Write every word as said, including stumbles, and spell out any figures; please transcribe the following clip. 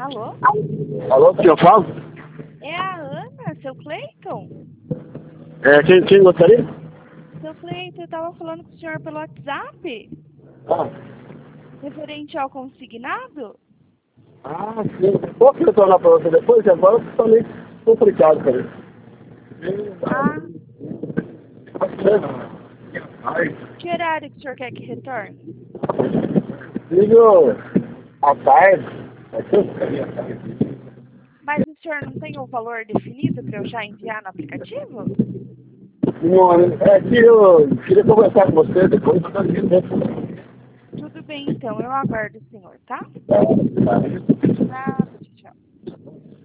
Alô? Alô, quem eu falo? É a Ana, seu Cleiton? É, quem, quem gostaria? Seu Cleiton, eu tava falando com o senhor pelo WhatsApp, Ah, referente ao consignado? ah sim. Posso retornar para você depois? Agora está meio complicado para mim. Ah, Ai, que horário que o senhor quer que retorne? ligo à tarde. Mas o senhor não tem o valor definido para eu já enviar no aplicativo? Não, é que eu queria conversar com você depois. Eu tô aqui dentro. Tudo bem, então, eu aguardo o senhor, tá? Tá, tá. Nada.